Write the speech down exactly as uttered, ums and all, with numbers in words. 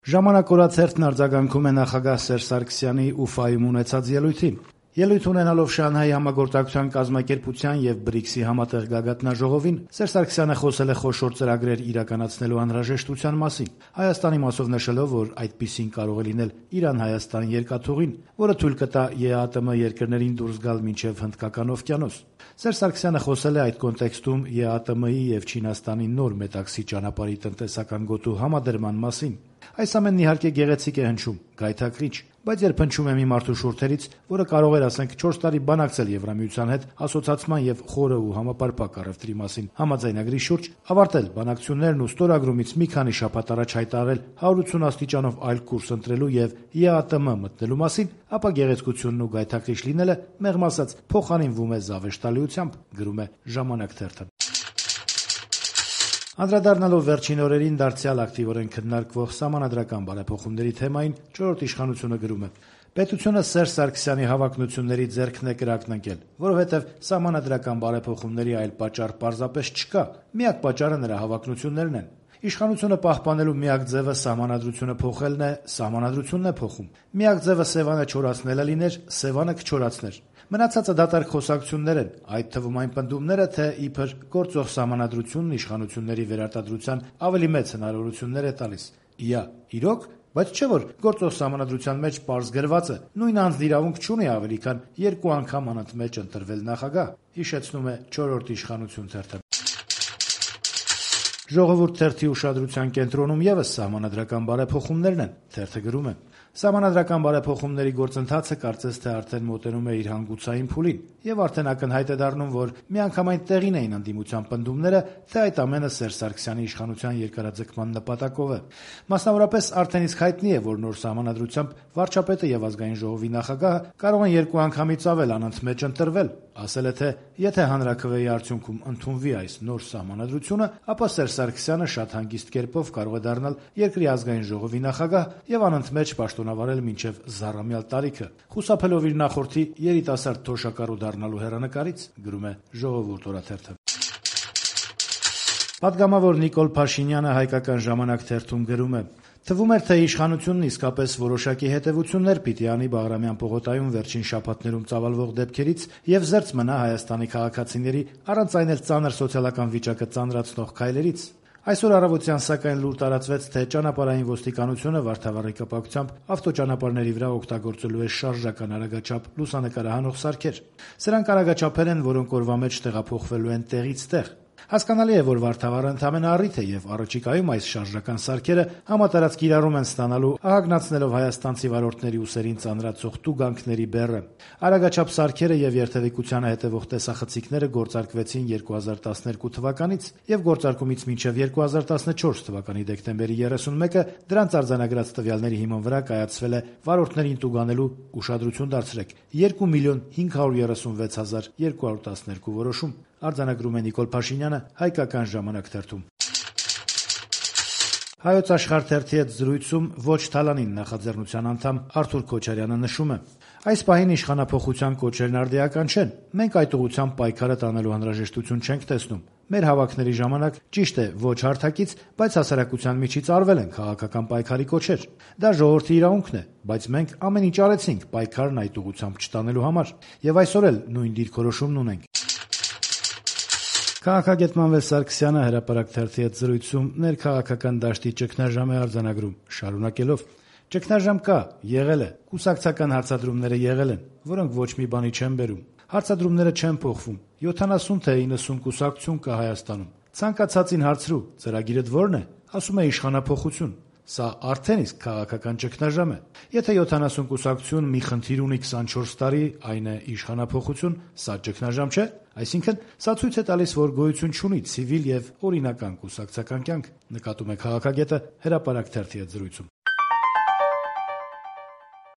Ժամանակ օրաթերթն արձագանքում է նախագահ Սերժ Սարգսյանի Ուֆայում ունեցած ելույթին։ Ելույթ ունենալով Շանհայի համագործակցության կազմակերպության եւ բրիքսի համատեղ գագաթնաժողովին Սերժ Սարգսյանը խոսել է խոշոր ծրագրեր իրականացնելու անհրաժեշտության մասին, Հայաստանի մասով նշելով, որ այդպիսին կարող է լինել Իրան-Հայաստան երկաթուղին, որը թույլ կտա ԵԱՏՄ երկրներին դուրս գալ մինչեւ Հնդկական օվկիանոս։ Սերժ Սարգսյանը խոսել է այդ կոնտեքստում ԵԱՏՄ-ի եւ Չինաստանի նոր մետաքսի ճանապարհի տնտեսական գոտու համադրման մասին։ Այս ամենն իհարկե գեղեցիկ է հնչում, գայթակղիչ, բայց երբ հնչում է մի մարդու շուրթերից, որը կարող էր, ասենք, չորս տարի բանակցել Եվրամիության հետ ասոցացման եւ խորը ու համապարփակ առևտրի մասին համաձայնագրի շուրջ, ավարտել բանակցություններն ու ստորագրումից մի քանի շաբաթ առաջ հայտարարել հարյուր ութսուն աստիճանով այլ կուրս ընտրելու եւ ԵԱՏՄ մտնելու մասին, ապա գեղեցկությունն ու գայթակղիչ լինելը, մեղմ ասած, փոխանինվում է զավեշտալիությամբ, գրում է Ժամանակ թերթը։ Անդրադառնալով վերջին օրերին դարձյալ ակտիվորեն քննարկվող սահմանադրական բարեփոխումների թեմային, Չորրորդ իշխանությունը գրում է. Պետությունը Սերժ Սարգսյանի հավակնությունների ձեռքն է կրակն ընկել, որովհետև սահմանադրական բարեփոխումների այլ պատճառ պարզապես չկա, միակ պատճառը նրա հավակնություններն են։ Իշխանությունը պահպանելու միակ ձևը սահմանադրությունը փոխելն է, սահմանադրությունն է փոխում։ Միակ ձևը Սևանը չորացնելը լիներ, Սևանը կչորացներ։ Մնացածը դատարկ խոսակցություններ են, այդ թվում այն պնդումները, թե իբր գործող սահմանադրությունն իշխանությունների վերարտադրության ավելի մեծ հնարավորություններ է տալիս։ Իա, իրոք, բայց չէ՞ որ գործող սահմանադրության մեջ պարզ գրված է, նույն անձն իրավունք չունի ավելի քան երկու անգամ անընդմեջ ընտրվել նախագահ, հիշեցնում է Չորրորդ իշխանություն թերթը։ Ժողովուրդ թերթի ուշադրության կենտրոնում ևս սահմանադրական բարեփոխումներն են, թերթը գրում է. Սահմանադրական բարեփոխումների գործընթացը կարծես թե արդեն մոտենում է իր հանգուցային փուլին, եւ արդեն ակնհայտ է դառնում, որ միանգամայն տեղին էին ընդդիմության պնդումները, թե այդ ամենը Սերժ Սարգսյանի իշխանության երկարաձգման նպատակով է։ Մասնավորապես արդեն իսկ հայտնի է, որ նոր սահմանադրությամբ վարչապետը եւ ազգային ժողովի նախագահը կարող են երկու անգամից ավել անընդմեջ ընտրվել։ Ասել է, թե եթե հանրաքվեի արդյունքում ընդունվի այս նոր սահմանադրությունը, ապա Սերժ Սարգսյանը շատ հանգիստ կերպով կարող է դառնալ երկրի ազգային ժողովի նախագահ եւ անընդմեջ պաշտոնավարել մինչեւ զառամյալ տարիքը, խուսափելով իր նախորդի երիտասարդ թոշակառու դառնալու հեռանկարից, գրում է Ժողովուրդ օրաթերթը։ Պատգամավոր Նիկոլ Փաշինյանը Հայկական ժամանակ թերթում գրում է. Թվում էր, թե իշխանությունն իսկապես որոշակի հետևություններ պիտի անի Բաղրամյան պողոտայում վերջին շաբաթներում ծավալվող դեպքերից եւ զերծ մնա Հայաստանի քաղաքացիների առանց այն էլ ծանր սոցիալական վիճակը ծանրացնող քայլերից։ Այսօր առավոտյան սակայն լուր տարածվեց, թե ճանապարհային ոստիկանությունը Վարդավառի կապակցությամբ ավտոճանապարհների վրա օգտագործելու է շարժական արագաչափ լուսանկարահանող սարքեր։ Սրանք արագաչափեր են, որոնք օրվա մեջ տեղափոխվելու են տեղից տեղ։ Հասկանալի է, որ Վարդավառը ընդամենը առիթ է եւ առաջիկայում այս շարժական սարքերը համատարած կիրառում են ստանալու, ահագնացնելով հայաստանցի վարորդների ուսերին ծանրացող տուգանքների բեռը։ Արագաչափ սարքերը եւ երթևեկությանը հետեւող տեսախցիկները գործարկվեցին երկու հազար տասներկու թվականից եւ գործարկումից մինչեւ երկու հազար տասնչորս թվականի դեկտեմբերի երեսունմեկը դրանց արձանագրած տվյալների հիման վրա կայացվել է վարորդներին տուգանելու ուշադրություն դարձրեք երկու միլիոն հինգ հարյուր երեսունվեց հազար երկու հարյուր տասներկու որոշում, արձանագրում է Նիկոլ Փաշինյանը Հայկական ժամանակ թերթում։ Հայոց Աշխարհ թերթի հետ զրույցում ոչ թալանին նախաձեռնության անդամ Արթուր Քոչարյանը նշում է. Այս պահին իշխանափոխության կոչերն արդիական չեն։ Մենք այդ ուղղությամբ պայքարը տանելու անհրաժեշտություն չենք տեսնում։ Մեր հավաքների ժամանակ ճիշտ է ոչ հարթակից, բայց հասարակության միջից արվել են քաղաքական պայքարի կոչեր։ Դա ժողովրդի իրավունքն է, բայց մենք ամեն ինչ արեցինք պայքարն այդ ուղղությամբ չտանելու համար, եւ այսօր էլ նույն դիրքորոշումն ունենք։ Քաղաքագետ Սարգսյանը հրապարակ թերթի հետ զրույցում ներքաղաքական դաշտի ճգնաժամ է արձանագրում, շարունակելով. Ճգնաժամ կա, եղել է, կուսակցական հարցադրումները եղել են, որոնք ոչ մի բանի չեն բերում։ Հարցադրումները չեն փոխվում։ յոթանասուն թե իննսուն կուսակցություն կա Հայաստանում։ Ցանկացածին հարցրու, ծրագիրդ ո՞րն է։ Ասում է իշխանափոխություն։ Սա արդեն իսկ քաղաքական ճգնաժամ է։ Եթե յոթանասուն կուսակցություն մի խնդիր ունի քսանչորս տարի, այն է իշխանափոխություն, սա ճգնաժամ չէ։ Այսինքն, սա ցույց է տալիս, որ գոյություն չունի ցիվիլ եւ օրինական կուսակցական կյանք, նկատում է քաղաքագետը հրապարակ թերթի հետ զրույցում։